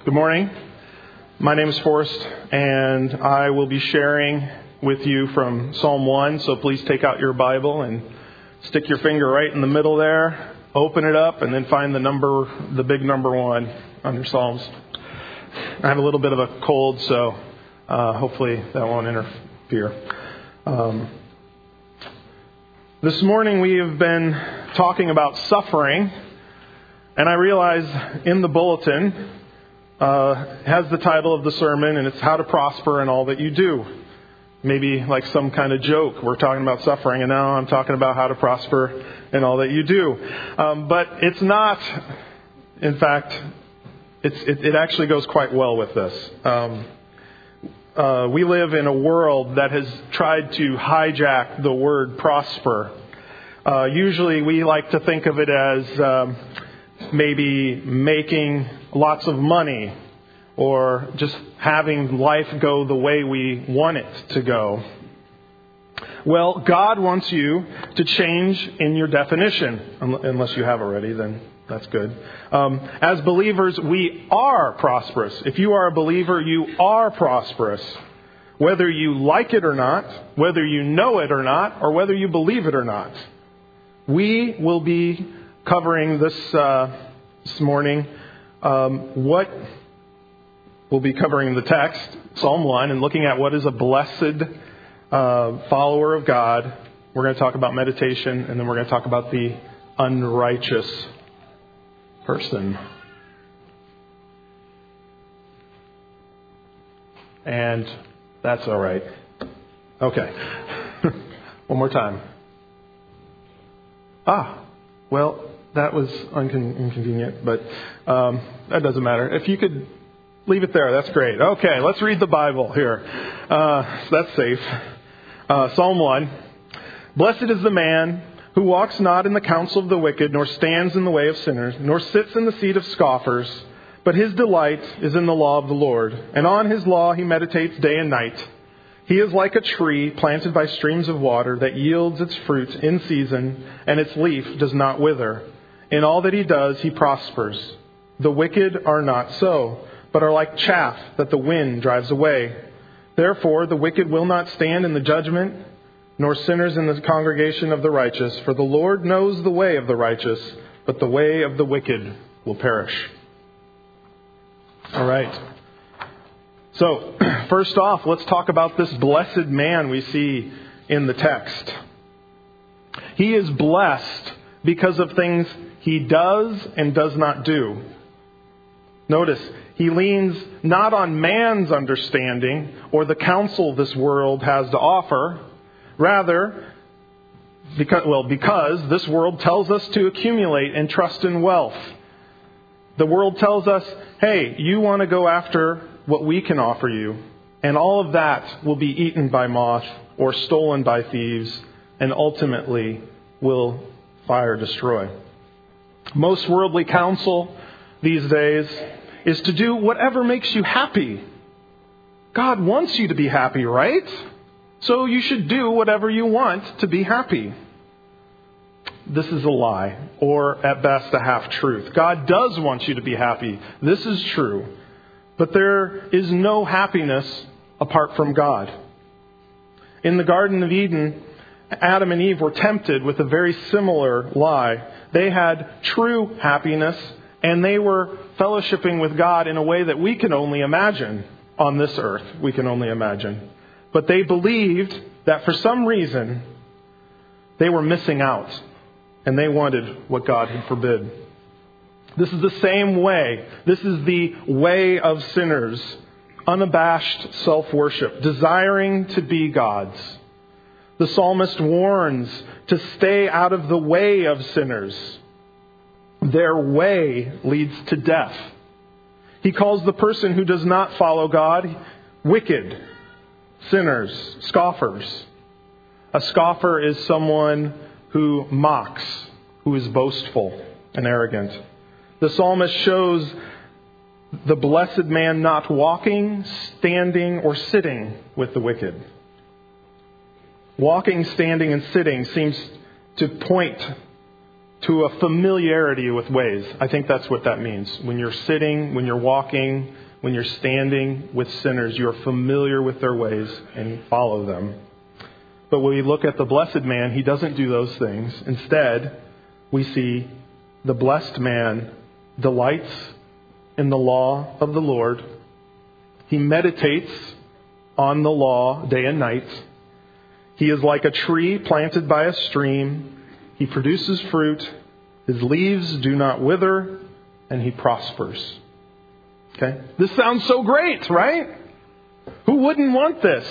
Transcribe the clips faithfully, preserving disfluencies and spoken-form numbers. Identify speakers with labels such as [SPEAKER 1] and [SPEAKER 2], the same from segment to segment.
[SPEAKER 1] Good morning. My name is Forrest, and I will be sharing with you from Psalm one. So please take out your Bible and stick your finger right in the middle there. Open it up, and then find the number, the big number one under Psalms. I have a little bit of a cold, so uh, hopefully that won't interfere. Um, this morning we have been talking about suffering, and I realize in the bulletin Uh, has the title of the sermon, and it's How to Prosper in All That You Do. Maybe like some kind of joke. We're talking about suffering, and now I'm talking about how to prosper in all that you do. Um, but it's not, in fact, it's, it, it actually goes quite well with this. Um, uh, we live in a world that has tried to hijack the word prosper. Uh, usually we like to think of it as um, maybe making lots of money, or just having life go the way we want it to go. Well, God wants you to change in your definition, unless you have already, then that's good. Um, as believers, we are prosperous. If you are a believer, you are prosperous. Whether you like it or not, whether you know it or not, or whether you believe it or not. We will be covering this uh, this morning. Um, what we'll be covering the text, Psalm one, and looking at what is a blessed uh, follower of God. We're going to talk about meditation, and then we're going to talk about the unrighteous person. And that's all right. Okay. One more time. Ah, well, that was uncon- inconvenient, but um, that doesn't matter. If you could leave it there, that's great. Okay, let's read the Bible here. Uh, so that's safe. Uh, Psalm one. Blessed is the man who walks not in the counsel of the wicked, nor stands in the way of sinners, nor sits in the seat of scoffers, but his delight is in the law of the Lord, and on his law he meditates day and night. He is like a tree planted by streams of water that yields its fruit in season, and its leaf does not wither. In all that he does, he prospers. The wicked are not so, but are like chaff that the wind drives away. Therefore, the wicked will not stand in the judgment, nor sinners in the congregation of the righteous. For the Lord knows the way of the righteous, but the way of the wicked will perish. All right. So, first off, let's talk about this blessed man we see in the text. He is blessed because of things he does and does not do. Notice, he leans not on man's understanding or the counsel this world has to offer. Rather, because, well, because this world tells us to accumulate and trust in wealth. The world tells us, hey, you want to go after what we can offer you, and all of that will be eaten by moth or stolen by thieves, and ultimately will fire destroy. Most worldly counsel these days is to do whatever makes you happy. God wants you to be happy, right? So you should do whatever you want to be happy. This is a lie, or at best a half-truth. God does want you to be happy. This is true. But there is no happiness apart from God. In the Garden of Eden, Adam and Eve were tempted with a very similar lie. They had true happiness, and they were fellowshipping with God in a way that we can only imagine on this earth. We can only imagine. But they believed that for some reason they were missing out, and they wanted what God had forbid. This is the same way. This is the way of sinners. Unabashed self-worship, desiring to be God's. The psalmist warns to stay out of the way of sinners. Their way leads to death. He calls the person who does not follow God wicked, sinners, scoffers. A scoffer is someone who mocks, who is boastful and arrogant. The psalmist shows the blessed man not walking, standing, or sitting with the wicked. Walking, standing, and sitting seems to point to a familiarity with ways. I think that's what that means. When you're sitting, when you're walking, when you're standing with sinners, you're familiar with their ways and follow them. But when we look at the blessed man, he doesn't do those things. Instead, we see the blessed man delights in the law of the Lord. He meditates on the law day and night. He is like a tree planted by a stream. He produces fruit. His leaves do not wither, and he prospers. Okay? This sounds so great, right? Who wouldn't want this?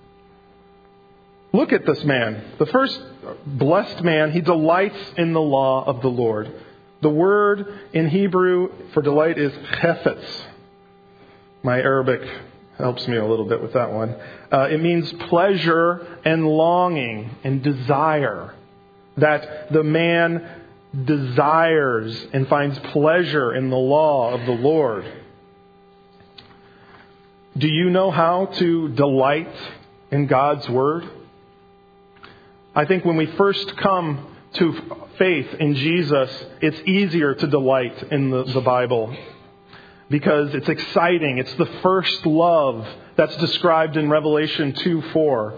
[SPEAKER 1] Look at this man. The first blessed man, he delights in the law of the Lord. The word in Hebrew for delight is chefetz. My Arabic helps me a little bit with that one. Uh, it means pleasure and longing and desire. That the man desires and finds pleasure in the law of the Lord. Do you know how to delight in God's Word? I think when we first come to faith in Jesus, it's easier to delight in the, the Bible because it's exciting. It's the first love that's described in Revelation two four.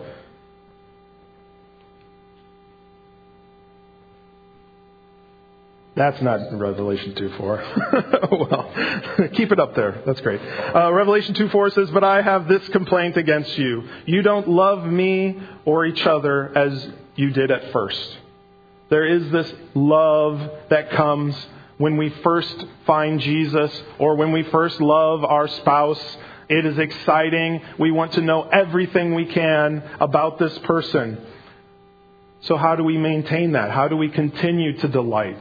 [SPEAKER 1] That's not Revelation two four. Well, keep it up there. That's great. Uh, Revelation two four says, "But I have this complaint against you. You don't love me or each other as you did at first." There is this love that comes when we first find Jesus or when we first love our spouse. It is exciting. We want to know everything we can about this person. So how do we maintain that? How do we continue to delight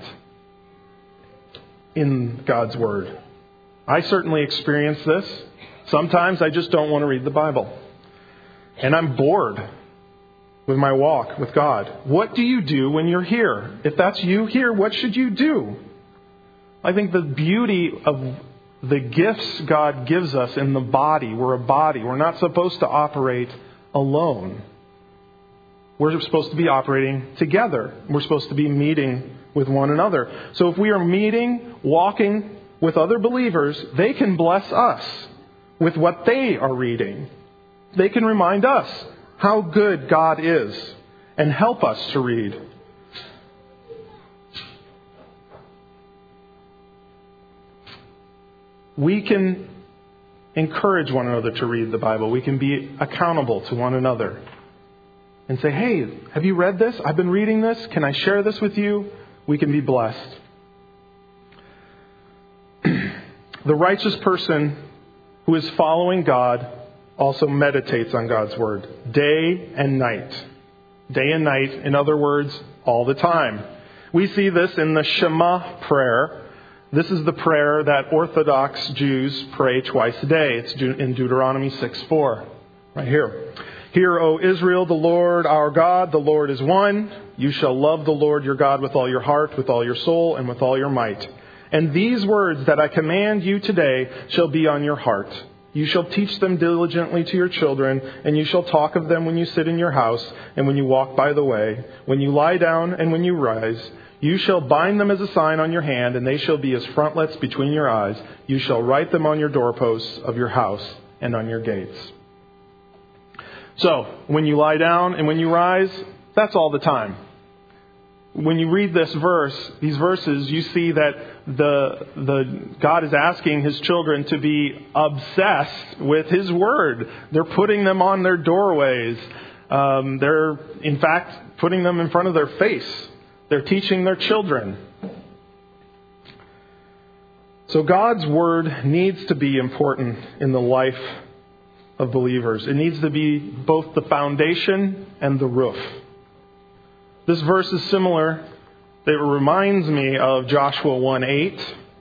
[SPEAKER 1] in God's Word? I certainly experience this. Sometimes I just don't want to read the Bible. And I'm bored with my walk with God. What do you do when you're here? If that's you here, what should you do? I think the beauty of the gifts God gives us in the body, we're a body. We're not supposed to operate alone. We're supposed to be operating together. We're supposed to be meeting with one another. So if we are meeting, walking with other believers, they can bless us with what they are reading. They can remind us how good God is and help us to read. We can encourage one another to read the Bible. We can be accountable to one another and say, "Hey, have you read this? I've been reading this. Can I share this with you?" We can be blessed. The righteous person who is following God also meditates on God's Word day and night. Day and night, in other words, all the time. We see this in the Shema prayer. This is the prayer that Orthodox Jews pray twice a day. It's in Deuteronomy six four, right here. "Hear, O Israel, the Lord our God, the Lord is one. You shall love the Lord your God with all your heart, with all your soul, and with all your might. And these words that I command you today shall be on your heart. You shall teach them diligently to your children, and you shall talk of them when you sit in your house and when you walk by the way, when you lie down and when you rise. You shall bind them as a sign on your hand, and they shall be as frontlets between your eyes. You shall write them on your doorposts of your house and on your gates." So, when you lie down and when you rise, that's all the time. When you read this verse, these verses, you see that the the God is asking His children to be obsessed with His Word. They're putting them on their doorways. Um, they're, in fact, putting them in front of their face. They're teaching their children. So God's Word needs to be important in the life of believers. It needs to be both the foundation and the roof. This verse is similar. It reminds me of Joshua one eight.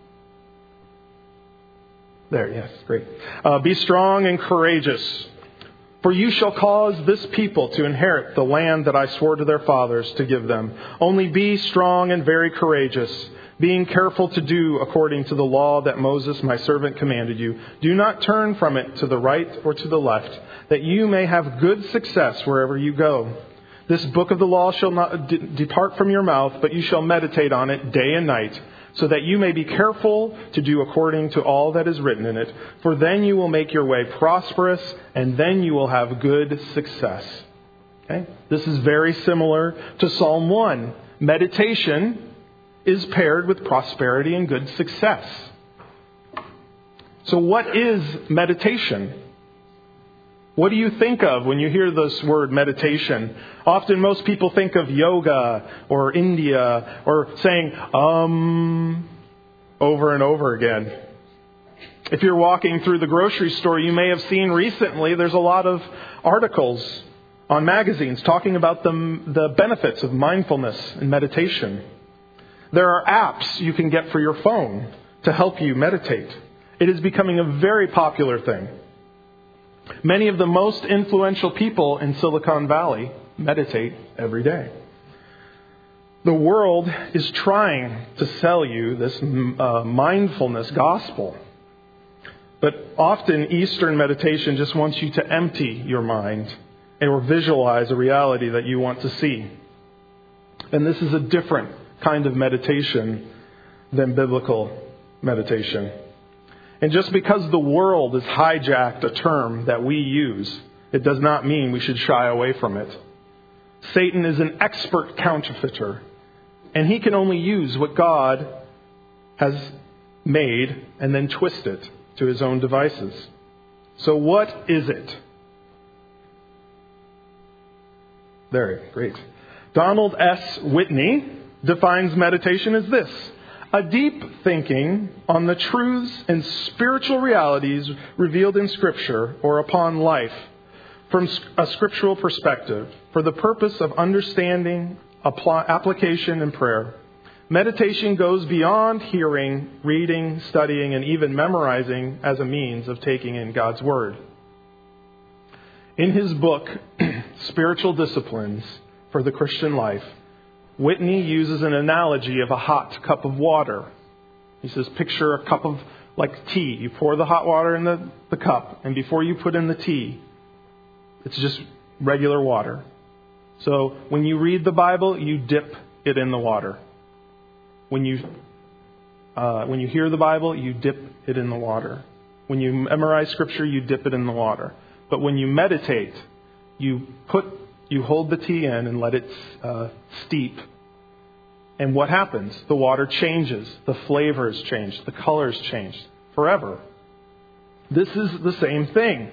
[SPEAKER 1] There, yes, great. Uh, "Be strong and courageous, for you shall cause this people to inherit the land that I swore to their fathers to give them. Only be strong and very courageous, being careful to do according to the law that Moses my servant commanded you. Do not turn from it to the right or to the left, that you may have good success wherever you go. This book of the law shall not de- depart from your mouth, but you shall meditate on it day and night, so that you may be careful to do according to all that is written in it. For then you will make your way prosperous, and then you will have good success. Okay? This is very similar to Psalm one. Meditation is paired with prosperity and good success. So what is meditation? What do you think of when you hear this word meditation? Often most people think of yoga or India or saying, um, over and over again. If you're walking through the grocery store, you may have seen recently there's a lot of articles on magazines talking about the, the benefits of mindfulness and meditation. There are apps you can get for your phone to help you meditate. It is becoming a very popular thing. Many of the most influential people in Silicon Valley meditate every day. The world is trying to sell you this uh, mindfulness gospel. But often Eastern meditation just wants you to empty your mind or visualize a reality that you want to see. And this is a different kind of meditation than biblical meditation. And just because the world has hijacked a term that we use, it does not mean we should shy away from it. Satan is an expert counterfeiter, and he can only use what God has made and then twist it to his own devices. So what is it? There, great. Donald S. Whitney defines meditation as this: a deep thinking on the truths and spiritual realities revealed in Scripture or upon life from a scriptural perspective for the purpose of understanding, apply, application, and prayer. Meditation goes beyond hearing, reading, studying, and even memorizing as a means of taking in God's Word. In his book, Spiritual Disciplines for the Christian Life, Whitney uses an analogy of a hot cup of water. He says, picture a cup of, like tea. You pour the hot water in the, the cup, and before you put in the tea, it's just regular water. So when you read the Bible, you dip it in the water. When you uh, when you hear the Bible, you dip it in the water. When you memorize Scripture, you dip it in the water. But when you meditate, you put You hold the tea in and let it uh, steep. And what happens? The water changes. The flavors change. The colors change forever. This is the same thing.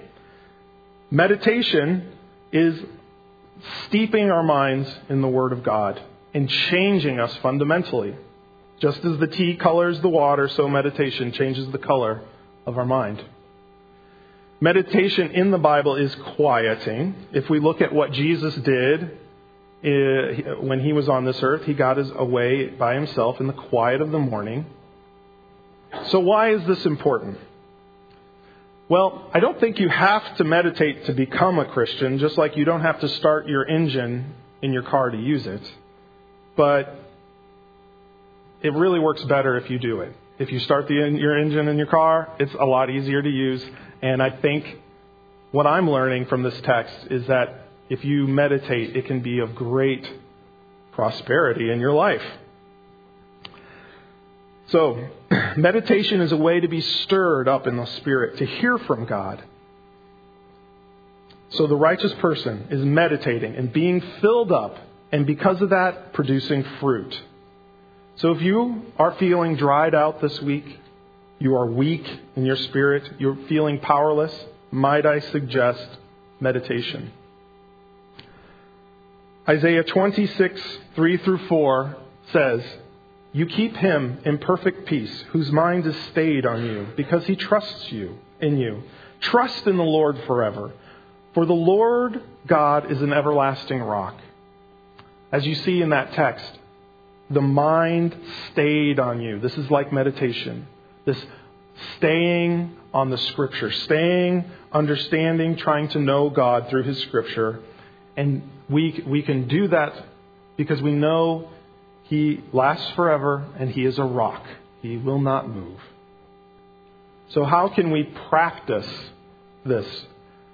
[SPEAKER 1] Meditation is steeping our minds in the Word of God and changing us fundamentally. Just as the tea colors the water, so meditation changes the color of our mind. Meditation in the Bible is quieting. If we look at what Jesus did uh, when he was on this earth, he got his away by himself in the quiet of the morning. So why is this important? Well, I don't think you have to meditate to become a Christian, just like you don't have to start your engine in your car to use it. But it really works better if you do it. If you start the, your engine in your car, it's a lot easier to use. And I think what I'm learning from this text is that if you meditate, it can be of great prosperity in your life. So, meditation is a way to be stirred up in the Spirit, to hear from God. So the righteous person is meditating and being filled up, and because of that, producing fruit. So if you are feeling dried out this week, you are weak in your spirit, you're feeling powerless, might I suggest meditation. Isaiah twenty-six, three through four says, "You keep him in perfect peace, whose mind is stayed on you, because he trusts you in you. Trust in the Lord forever, for the Lord God is an everlasting rock." As you see in that text, the mind stayed on you. This is like meditation. This staying on the Scripture, staying, understanding, trying to know God through His Scripture. And we we can do that because we know He lasts forever and He is a rock. He will not move. So how can we practice this?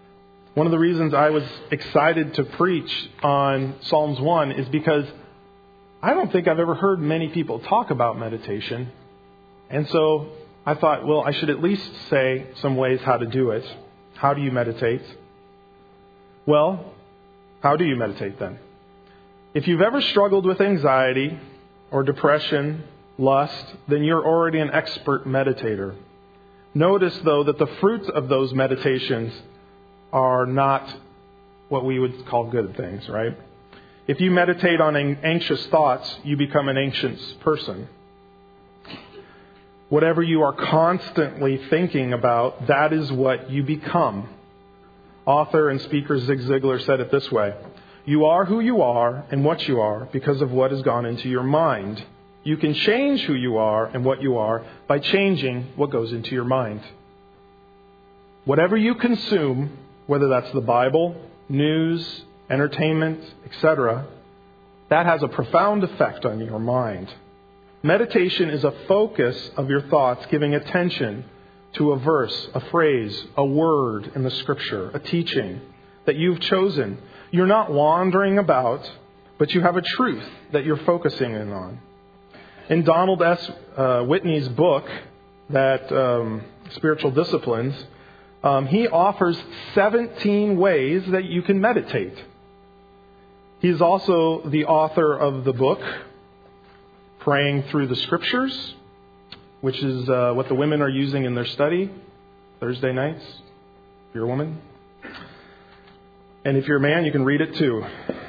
[SPEAKER 1] One of the reasons I was excited to preach on Psalms one is because I don't think I've ever heard many people talk about meditation. And so I thought, well, I should at least say some ways how to do it. How do you meditate? Well, how do you meditate then? If you've ever struggled with anxiety or depression, lust, then you're already an expert meditator. Notice, though, that the fruits of those meditations are not what we would call good things, right? If you meditate on anxious thoughts, you become an anxious person. Whatever you are constantly thinking about, that is what you become. Author and speaker Zig Ziglar said it this way: you are who you are and what you are because of what has gone into your mind. You can change who you are and what you are by changing what goes into your mind. Whatever you consume, whether that's the Bible, news, entertainment, et cetera, that has a profound effect on your mind. Meditation is a focus of your thoughts, giving attention to a verse, a phrase, a word in the Scripture, a teaching that you've chosen. You're not wandering about, but you have a truth that you're focusing in on. In Donald S. Uh, Whitney's book, that um, Spiritual Disciplines, um, he offers seventeen ways that you can meditate. He's also the author of the book, Praying Through the Scriptures, which is uh, what the women are using in their study Thursday nights, if you're a woman. And if you're a man, you can read it too.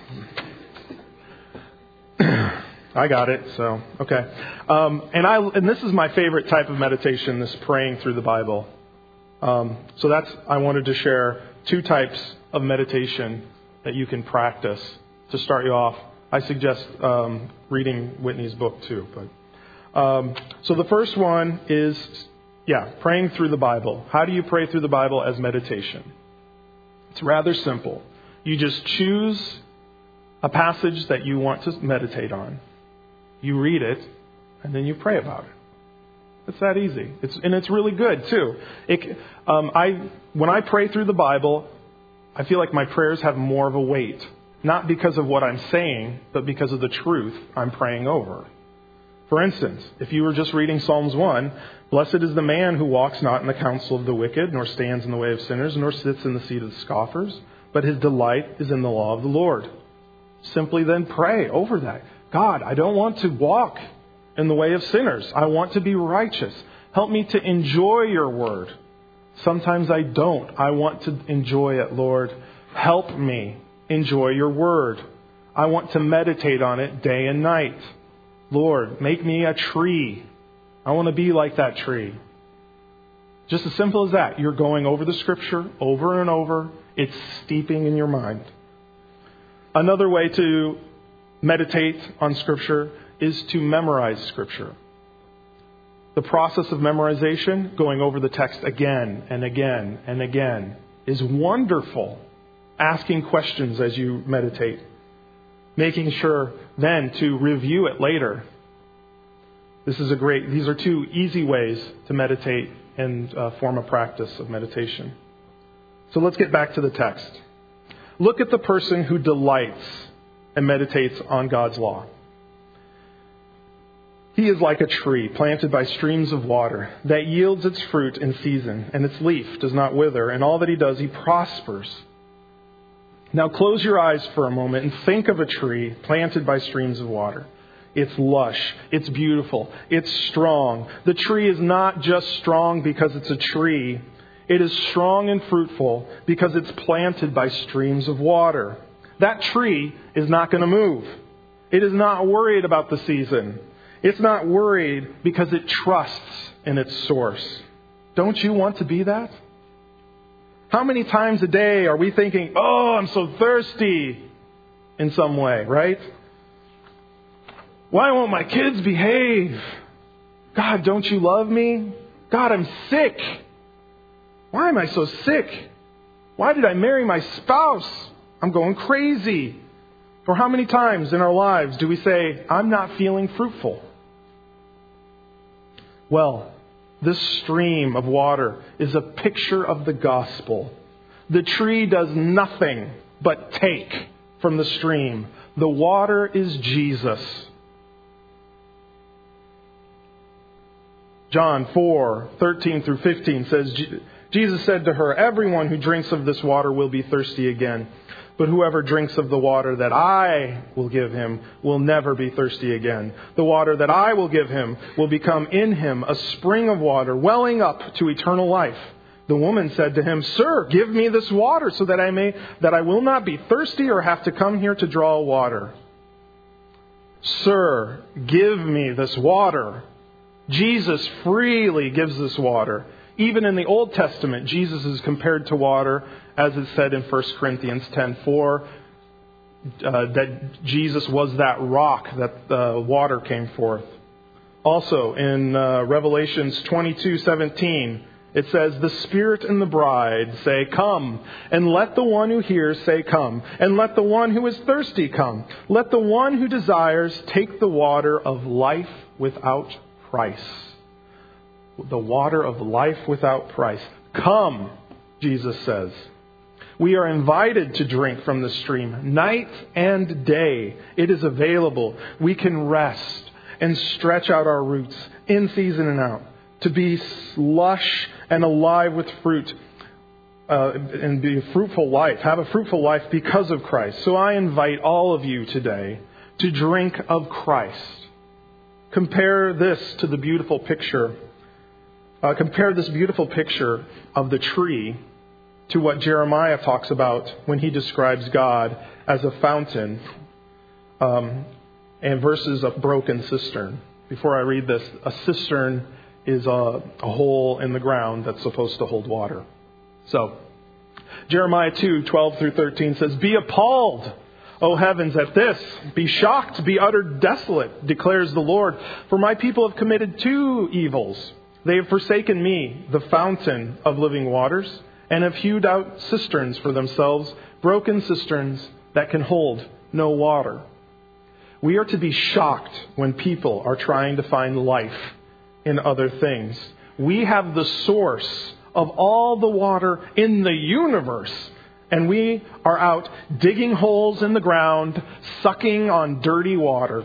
[SPEAKER 1] I got it, so, okay. Um, and I and this is my favorite type of meditation, this praying through the Bible. Um, so that's, I wanted to share two types of meditation that you can practice to start you off. I suggest um, reading Whitney's book too. But um, so the first one is, yeah, praying through the Bible. How do you pray through the Bible as meditation? It's rather simple. You just choose a passage that you want to meditate on. You read it, and then you pray about it. It's that easy. It's, and it's really good, too. It, um, I, when I pray through the Bible, I feel like my prayers have more of a weight. Not because of what I'm saying, but because of the truth I'm praying over. For instance, if you were just reading Psalms one, blessed is the man who walks not in the counsel of the wicked, nor stands in the way of sinners, nor sits in the seat of the scoffers, but his delight is in the law of the Lord. Simply then pray over that. God, I don't want to walk in the way of sinners. I want to be righteous. Help me to enjoy your word. Sometimes I don't. I want to enjoy it, Lord. Help me enjoy your word. I want to meditate on it day and night. Lord, make me a tree. I want to be like that tree. Just as simple as that. You're going over the Scripture over and over. It's steeping in your mind. Another way to meditate on Scripture is to memorize Scripture. The process of memorization, going over the text again and again and again, is wonderful. Asking questions as you meditate. Making sure then to review it later. This is a great, these are two easy ways to meditate and uh, form a practice of meditation. So let's get back to the text. Look at the person who delights and meditates on God's law. He is like a tree planted by streams of water that yields its fruit in season, and its leaf does not wither, and all that he does, he prospers. Now close your eyes for a moment and think of a tree planted by streams of water. It's lush. It's beautiful. It's strong. The tree is not just strong because it's a tree. It is strong and fruitful because it's planted by streams of water. That tree is not going to move. It is not worried about the season. It's not worried because it trusts in its source. Don't you want to be that? How many times a day are we thinking, oh, I'm so thirsty in some way, right? Why won't my kids behave? God, don't you love me? God, I'm sick. Why am I so sick? Why did I marry my spouse? I'm going crazy. Or how many times in our lives do we say, I'm not feeling fruitful? Well, this stream of water is a picture of the gospel. The tree does nothing but take from the stream. The water is Jesus. John four, thirteen through fifteen says, Jesus said to her, "Everyone who drinks of this water will be thirsty again. But whoever drinks of the water that I will give him will never be thirsty again. The water that I will give him will become in him a spring of water welling up to eternal life." The woman said to him, "Sir, give me this water so that I may that I will not be thirsty or have to come here to draw water." Sir, give me this water. Jesus freely gives this water. Even in the Old Testament, Jesus is compared to water, as it said in First Corinthians ten four, uh, that Jesus was that rock that the water came forth. Also in uh, Revelations twenty-two seventeen, it says, "The Spirit and the bride say, 'Come,' and let the one who hears say, 'Come,' and let the one who is thirsty come. Let the one who desires take the water of life without price." The water of life without price. Come, Jesus says. We are invited to drink from the stream night and day. It is available. We can rest and stretch out our roots in season and out, to be lush and alive with fruit uh, and be a fruitful life, have a fruitful life because of Christ. So I invite all of you today to drink of Christ. Compare this to the beautiful picture Uh, compare this beautiful picture of the tree to what Jeremiah talks about when he describes God as a fountain um, and versus a broken cistern. Before I read this, a cistern is a, a hole in the ground that's supposed to hold water. So, Jeremiah two, twelve through thirteen says, "Be appalled, O heavens, at this. Be shocked, be uttered desolate, declares the Lord. For my people have committed two evils. They have forsaken me, the fountain of living waters, and have hewed out cisterns for themselves, broken cisterns that can hold no water." We are to be shocked when people are trying to find life in other things. We have the source of all the water in the universe, and we are out digging holes in the ground, sucking on dirty water.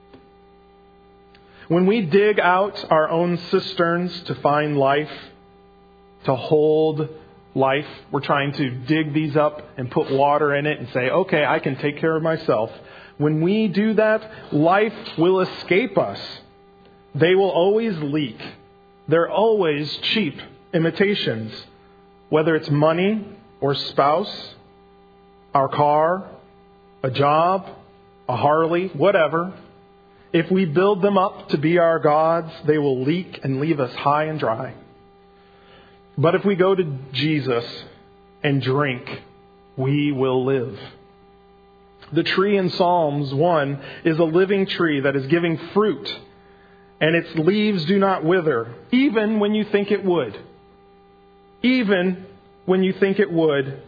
[SPEAKER 1] When we dig out our own cisterns to find life, to hold life, we're trying to dig these up and put water in it and say, okay, I can take care of myself. When we do that, life will escape us. They will always leak. They're always cheap imitations, whether it's money or spouse, our car, a job, a Harley, whatever. If we build them up to be our gods, they will leak and leave us high and dry. But if we go to Jesus and drink, we will live. The tree in Psalms one is a living tree that is giving fruit, and its leaves do not wither, even when you think it would. Even when you think it would,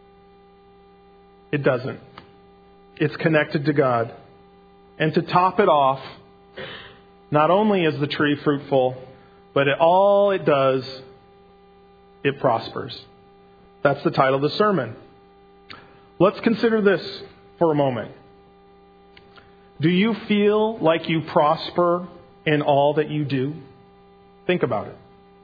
[SPEAKER 1] it doesn't. It's connected to God. And to top it off, not only is the tree fruitful, but it, all it does, it prospers. That's the title of the sermon. Let's consider this for a moment. Do you feel like you prosper in all that you do? Think about it.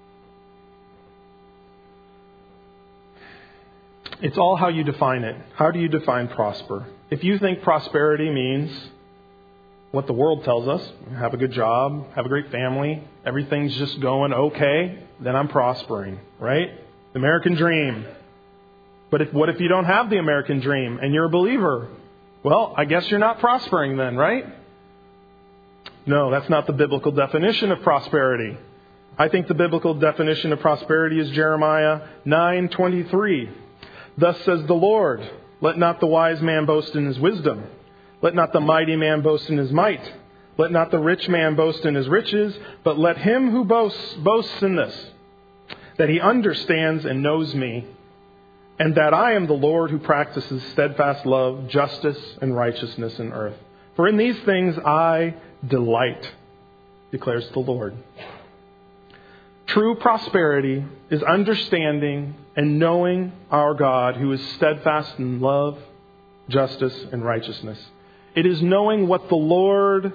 [SPEAKER 1] It's all how you define it. How do you define prosper? If you think prosperity means what the world tells us, have a good job, have a great family, everything's just going okay, then I'm prospering, right? The American dream. But if, what if you don't have the American dream and you're a believer? Well, I guess you're not prospering then, right? No, that's not the biblical definition of prosperity. I think the biblical definition of prosperity is Jeremiah nine twenty-three. "Thus says the Lord, let not the wise man boast in his wisdom. Let not the mighty man boast in his might. Let not the rich man boast in his riches. But let him who boasts, boasts in this, that he understands and knows me, and that I am the Lord who practices steadfast love, justice, and righteousness in earth. For in these things I delight, declares the Lord." True prosperity is understanding and knowing our God who is steadfast in love, justice, and righteousness. It is knowing what the Lord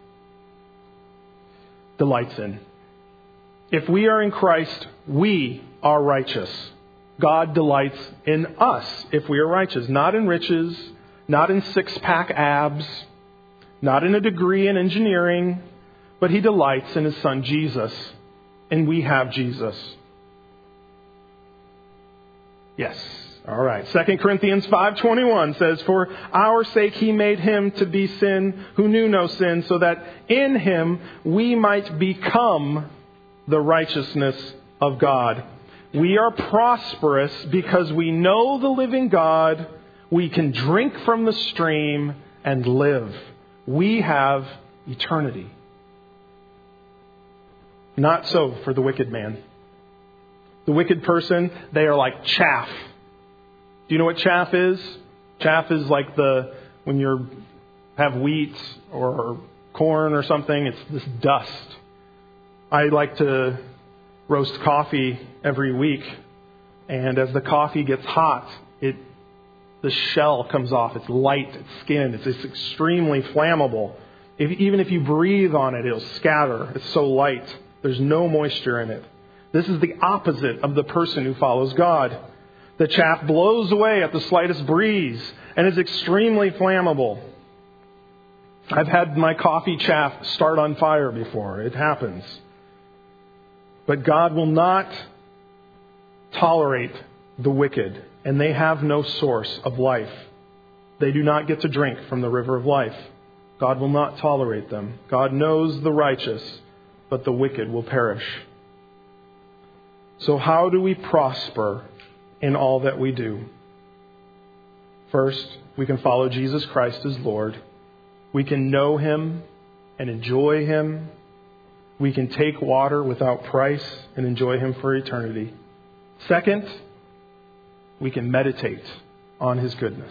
[SPEAKER 1] delights in. If we are in Christ, we are righteous. God delights in us if we are righteous. Not in riches, not in six-pack abs, not in a degree in engineering, but He delights in His Son Jesus. And we have Jesus. Yes. All right. Second Corinthians five twenty-one says, "For our sake He made Him to be sin who knew no sin, so that in Him we might become the righteousness of God." We are prosperous because we know the living God. We can drink from the stream and live. We have eternity. Not so for the wicked man. The wicked person, they are like chaff. Do you know what chaff is? Chaff is like the, when you have wheat or corn or something, it's this dust. I like to roast coffee every week. And as the coffee gets hot, it the shell comes off. It's light, it's skin. It's, it's extremely flammable. If, even if you breathe on it, it'll scatter. It's so light. There's no moisture in it. This is the opposite of the person who follows God. The chaff blows away at the slightest breeze and is extremely flammable. I've had my coffee chaff start on fire before. It happens. But God will not tolerate the wicked, and they have no source of life. They do not get to drink from the river of life. God will not tolerate them. God knows the righteous, but the wicked will perish. So how do we prosper in all that we do? First, we can follow Jesus Christ as Lord. We can know Him and enjoy Him. We can take water without price and enjoy Him for eternity. Second, we can meditate on His goodness.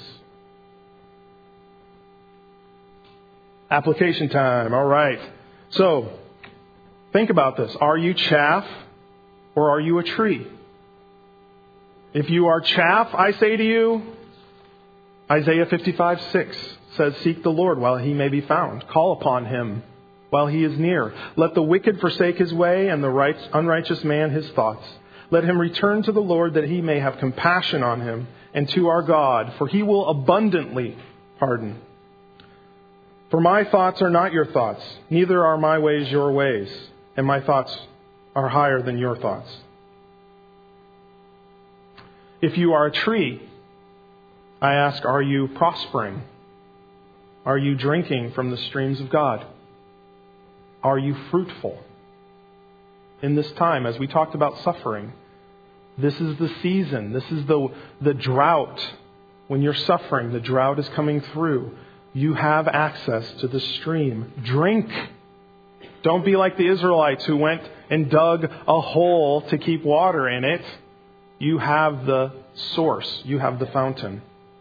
[SPEAKER 1] Application time. All right. So, think about this. Are you chaff or are you a tree? If you are chaff, I say to you, Isaiah fifty-five six says, "Seek the Lord while He may be found. Call upon Him while He is near. Let the wicked forsake his way and the right, unrighteous man his thoughts. Let him return to the Lord that He may have compassion on him, and to our God, for He will abundantly pardon. For my thoughts are not your thoughts, neither are my ways your ways, and my thoughts are higher than your thoughts." If you are a tree, I ask, are you prospering? Are you drinking from the streams of God? Are you fruitful? In this time, as we talked about suffering, this is the season. This is the, the drought. When you're suffering, the drought is coming through. You have access to the stream. Drink. Don't be like the Israelites who went and dug a hole to keep water in it. You have the source. You have the fountain.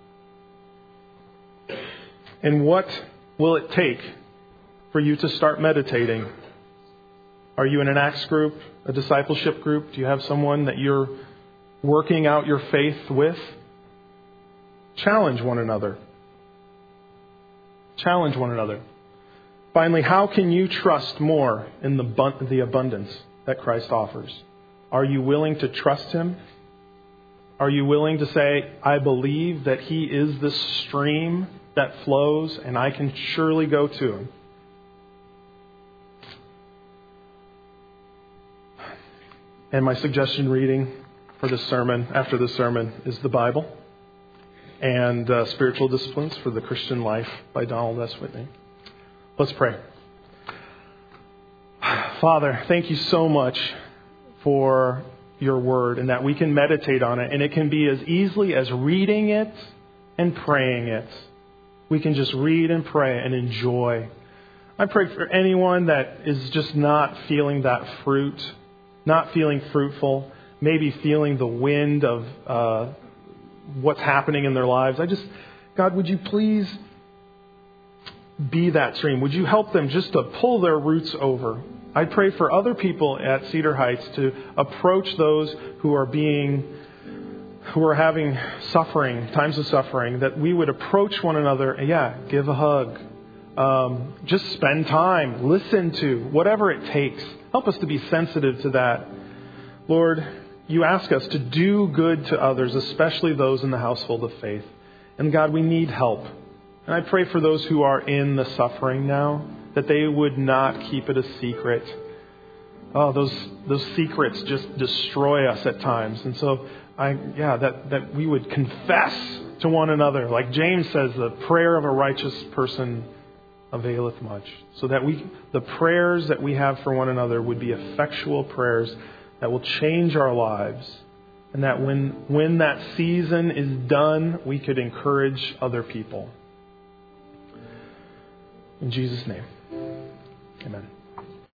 [SPEAKER 1] And what will it take for you to start meditating? Are you in an Acts group, a discipleship group? Do you have someone that you're working out your faith with? Challenge one another. Challenge one another. Finally, how can you trust more in the, the abundance that Christ offers? Are you willing to trust Him? Are you willing to say, I believe that He is the stream that flows and I can surely go to Him? And my suggestion reading for this sermon, after this sermon, is the Bible and uh, Spiritual Disciplines for the Christian Life by Donald S. Whitney. Let's pray. Father, thank you so much for your word and that we can meditate on it. And it can be as easily as reading it and praying it. We can just read and pray and enjoy. I pray for anyone that is just not feeling that fruit, not feeling fruitful, maybe feeling the wind of uh, what's happening in their lives. I just, God, would you please be that stream? Would you help them just to pull their roots over I pray for other people at Cedar Heights to approach those who are being, who are having suffering, times of suffering, that we would approach one another. Yeah, give a hug. Um, just spend time, listen to, whatever it takes. Help us to be sensitive to that. Lord, you ask us to do good to others, especially those in the household of faith. And God, we need help. And I pray for those who are in the suffering now, that they would not keep it a secret. Oh, those those secrets just destroy us at times. And so, I yeah, that, that we would confess to one another. Like James says, the prayer of a righteous person availeth much. So that we, the prayers that we have for one another would be effectual prayers that will change our lives. And that when, when that season is done, we could encourage other people. In Jesus' name, amen.